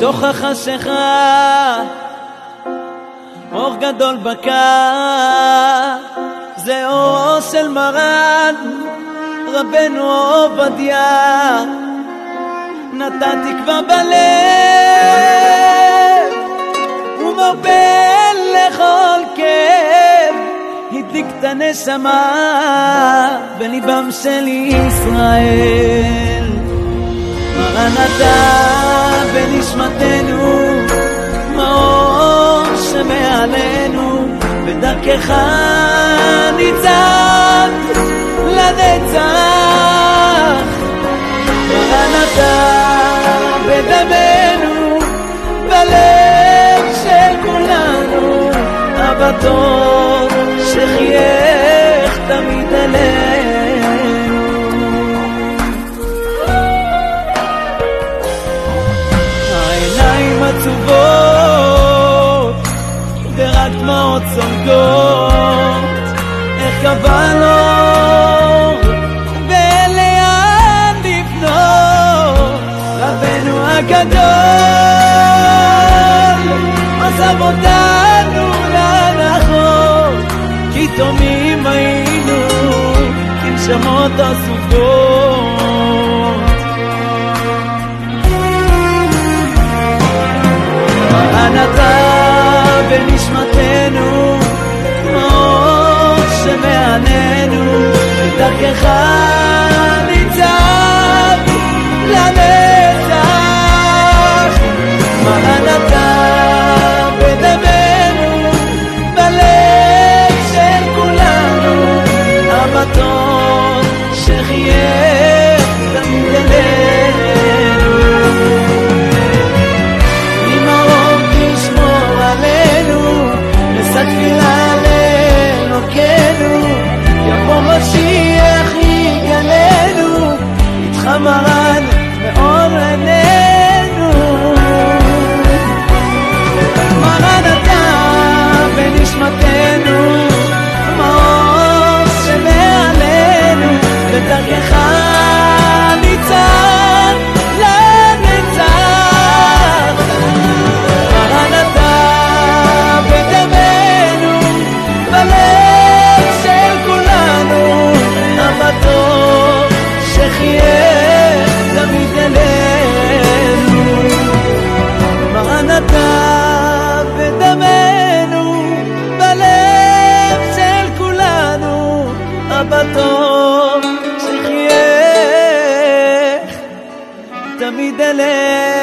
בתוך החשיכה אור גדול בקע, זה אורו של מרן רבנו עובדיה, נתן תקווה בלב ומרפא לכל כאב, הדליק את הנשמה בליבם של ישראל. מרן אתה בנשמתנו, מאור שמעלינו, בדרכך ניצב לנצח. מרן אתה בדמנו, בלב של כולנו, אבא טוב שחייך תמיד אלינו. העיניים עצובות ורק דמעות צונגות, איך קבל אור ואין לאן לפנות. רבנו הגדול עזב אותנו לנחות, כי תומים היינו כנשמות עזובות. מרן אתה בנשמתנו, מאור שמעלינו, בדרכך ניצב לנצח. מרן אתה בדמנו, בלב של כולנו, אבא טוב שחייך תמיד אלינו. ממרום תשמור עלינו, נשא תפילה לאלוקינו, יבוא משיח יגלנו, איתך מרן מאור עינינו. מרן אתה בנשמתנו, מאור שמעלינו, בדרכך ניצב לנצח. מרן אתה בדמנו, בלב של כולנו, אבא טוב שחייך תמיד אלינו. מרן אתה בדמנו, בלב של כולנו, אבא טוב שחייך תמיד אלינו.